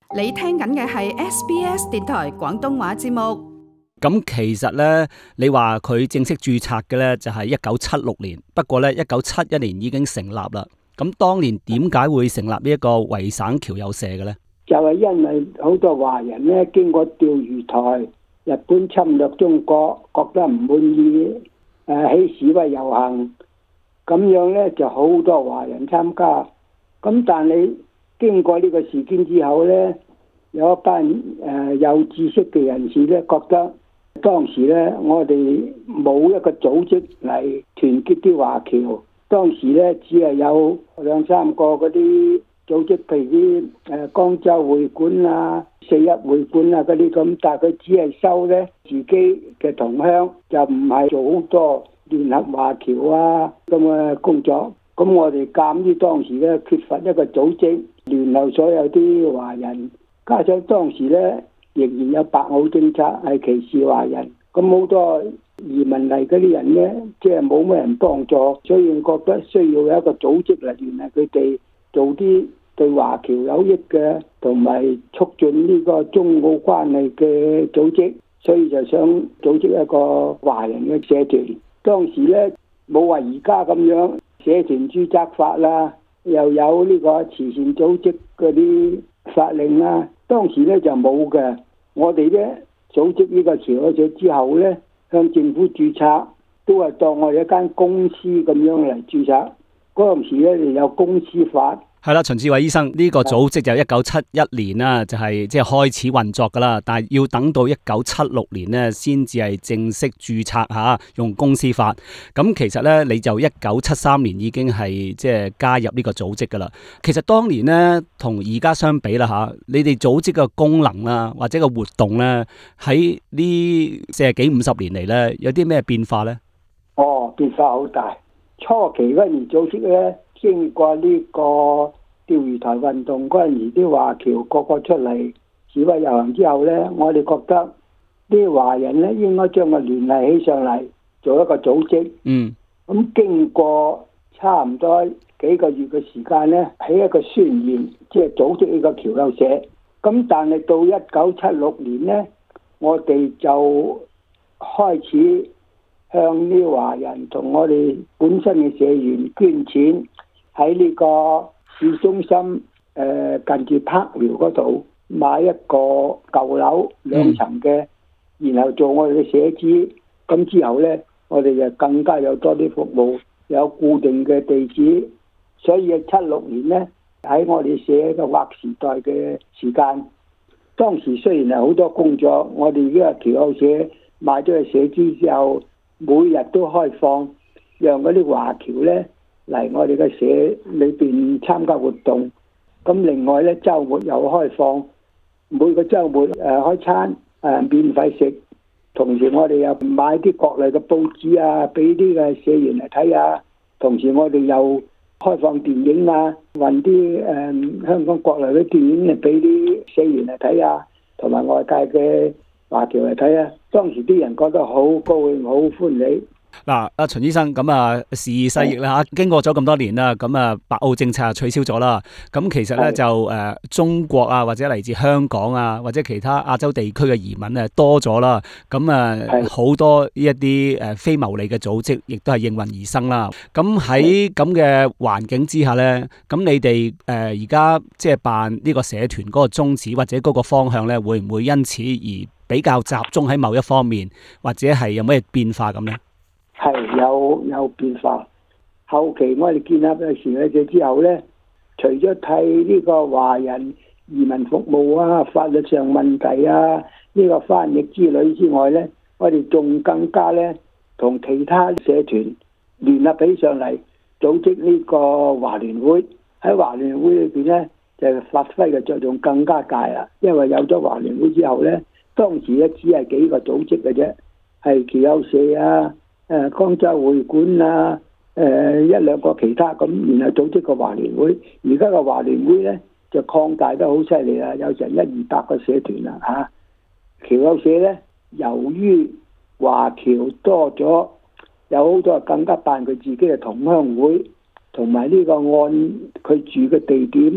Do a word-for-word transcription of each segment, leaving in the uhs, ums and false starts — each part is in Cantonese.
你聽緊嘅係 S B S 電台廣東話節目。 咁其實咧，你話佢正式註冊嘅咧就係一九七六年，不過咧一九七一年已經成立啦。咁當年點解會成立呢一個維省僑友社嘅咧？ 就係因為好多華人咧經過釣魚台，日本侵略中國，覺得唔滿意，誒起示威遊行，咁樣咧就好多華人參加。咁但你經過呢個事件之後咧，有一班誒有知識嘅人士咧覺得當時咧我哋冇一個組織嚟團結啲華僑，當時咧只係有兩三個嗰啲組織，譬如啲誒江州會館啊、四一會館啊嗰啲咁，但係佢只係收咧自己嘅同鄉，就唔係做好多聯合華僑啊咁嘅工作。咁我哋鑑於當時咧缺乏一個組織聯絡所有啲華人，加上當時咧仍然有白澳政策係歧視華人，咁好多移民嚟嗰啲人咧，即係冇乜人幫助，所以覺得需要有一個組織嚟聯繫佢哋，做啲對華僑有益嘅，同埋促進呢個中澳關係嘅組織，所以就想組織一個華人嘅社團。當時咧冇話而家咁樣社團註冊法啦，又有呢個慈善組織嗰啲法令啦，當時咧就冇嘅。我哋咧組織呢個僑友社之後咧，向政府註冊，都係當我哋一間公司咁樣嚟註冊。嗰陣時咧就有公司法。 係啦，秦志偉醫生，呢個組織就一九七一年啦，就係即係開始運作噶啦，但係要等到一九七六年咧，先至係正式註冊吓，用公司法。咁其實咧，你就一九七三年已經係即係加入呢個組織噶啦。其實當年咧，同而家相比啦吓，你哋組織嘅功能啦，或者個活動咧，喺呢四十幾五十年嚟咧，有啲咩變化咧？ 哦，變化好大。初期嗰陣時組織咧，經過呢個釣魚台運動嗰陣時，啲華僑個個出嚟示威遊行之後咧，我哋覺得啲華人咧應該將佢聯繫起上嚟，做一個組織。 嗯。咁經過差唔多幾個月嘅時間咧，起一個宣言，即係組織呢個僑友社。咁但係到一九七六年咧，我哋就開始向啲華人同我哋本身嘅社員捐錢，喺呢個市中心誒、呃、近住柏寮嗰度買一個舊樓兩層嘅，嗯、然後做我哋嘅社資。咁之後呢，我哋就更加有多啲服務，有固定嘅地址。所以七六年呢，喺我哋社嘅劃時代嘅時間，當時雖然係好多工作，我哋呢個僑友社買咗個社資之後，每日都開放，讓嗰啲華僑咧嚟我哋嘅社裏邊參加活動。咁另外咧，週末又開放，每個週末誒開餐誒、呃、免費食。同時我哋又買啲國內嘅報紙啊，俾啲嘅社員嚟睇下。同時我哋又開放電影啊，運啲誒香港國內嘅電影嚟俾啲社員嚟睇下，同埋外界嘅華僑嚟睇啊。當時啲人覺得好高興，好歡喜。 嗱，阿秦醫生，咁啊時移世易啦吓，經過咗咁多年啦，咁啊白澳政策取消咗啦，咁其實咧就誒中國啊或者嚟自香港啊或者其他亞洲地區嘅移民啊多咗啦，咁啊好多呢一啲誒非牟利嘅組織亦都係應運而生啦。咁喺咁嘅環境之下咧，咁你哋誒而家即係辦呢個社團嗰個宗旨或者嗰個方向咧，會唔會因此而比較集中喺某一方面，或者係有咩變化咁咧？ 係有有變化。後期我哋建立嘅時咧之後咧，除咗替呢個華人移民服務啊、法律上問題啊、呢個翻譯之類之外咧，我哋仲更加咧同其他社團聯合起上嚟，組織呢個華聯會。喺華聯會裏邊咧，就發揮嘅作用更加大啦。因為有咗華聯會之後咧，當時咧只係幾個組織嘅啫，係僑友社啊、誒江州會館啊、誒、呃、一兩個其他咁，然後組織個華聯會。而家個華聯會咧就擴大得好犀利啦，有成一二百個社團啦嚇。僑友社咧，由於華僑多咗，有好多更加辦佢自己嘅同鄉會，同埋呢個按佢住嘅地點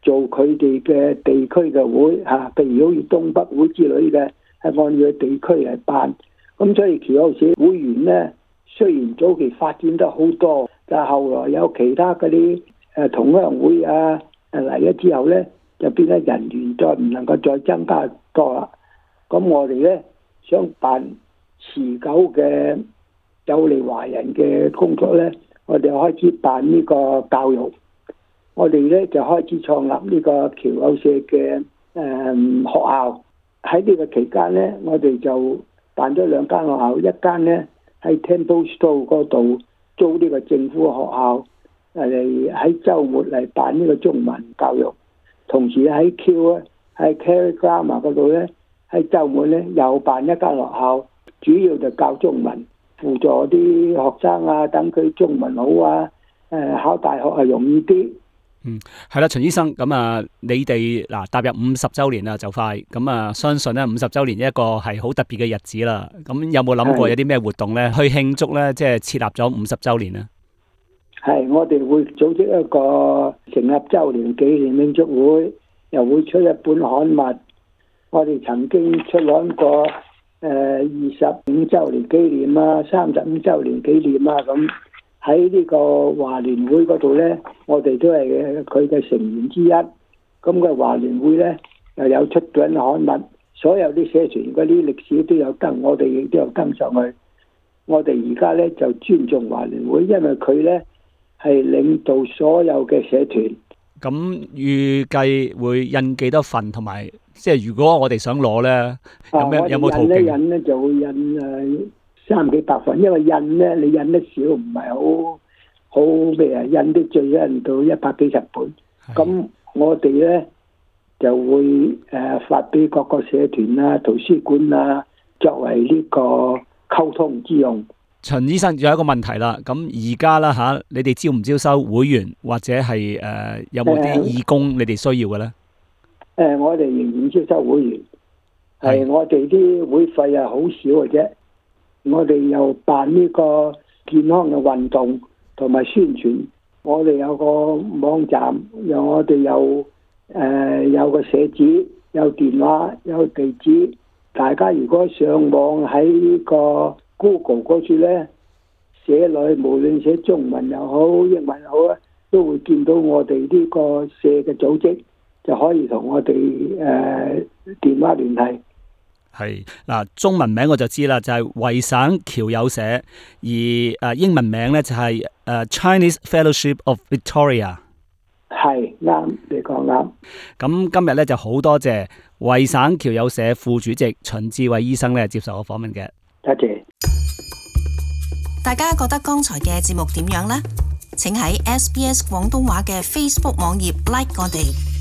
做佢哋嘅地區嘅會嚇，譬如好似東北會之類嘅，係按照地區嚟辦。咁所以僑友社會員咧，雖然早期發展得好多，但係後來有其他嗰啲誒同鄉會啊誒嚟咗之後咧，就變得人員再唔能夠再增加多啦。咁我哋咧想辦持久嘅有利華人嘅工作咧，我哋開始辦呢個教育。我哋咧就開始創立呢個僑友社嘅誒、嗯、學校。喺呢個期間咧，我哋就辦咗兩間學校，一間咧喺 Templestowe 嗰度租呢個政府學校嚟喺週末嚟辦呢個中文教育，同時喺 Q 咧喺 Carey Grammar 嗰度咧喺週末咧又辦一間學校，主要就教中文，輔助啲學生啊，等佢中文好啊，誒考大學係容易啲。 嗯，係啦，秦醫生，咁啊，你哋嗱踏入五十週年啦，就快，咁啊，相信咧五十週年一個係好特別嘅日子啦。咁有冇諗過有啲咩活動咧去慶祝咧？即係設立咗五十週年咧？ 係，我哋會組織一個成立週年紀念慶祝會，又會出一本刊物。我哋曾經出刊過誒二十五週年紀念啊，三十五週年紀念啊咁。喺呢個華聯會嗰度呢，我哋都係佢嘅成員之一。咁個華聯會呢，又有出緊刊物，所有啲社團嗰啲歷史都有跟，我哋亦都有跟上去。我哋而家呢，就尊重華聯會，因為佢呢係領導所有嘅社團。 咁預計會印幾多份，同埋即係如果我哋想攞呢，有咩、啊、有冇途徑？ 印呢就會印誒。三幾百份，因為印咧你印得少唔係好好咩啊？印得最印到一百幾十本，咁我哋咧就會誒、呃、發俾各個社團啊、圖書館啊，作為呢個溝通之用。 秦醫生，仲有一個問題啦，咁而家啦嚇，你哋招唔招收會員或者係誒、呃、有冇啲義工你哋需要嘅咧？誒、 呃，我哋仍然招收會員，係我哋啲會費係好少嘅啫。我哋又辦呢個健康嘅運動同埋宣傳，我哋有個網站，有我哋有誒、呃、有個社址，有電話，有地址。大家如果上網喺呢個 Google 嗰處咧，寫落去，無論寫中文又好，英文又好啊，都會見到我哋呢個社嘅組織，就可以同我哋誒、呃、電話聯繫。 係嗱，中文名我就知啦，就係、是、維省僑友社，而誒英文名咧就係誒 Chinese Fellowship of Victoria。係啱，你講啱。咁今日咧就好多謝維省僑友社副主席秦志偉醫生咧接受我訪問嘅。多謝。 大家覺得剛才嘅節目點樣呢？請喺 S B S 廣東話嘅 Facebook 網頁 like 我哋。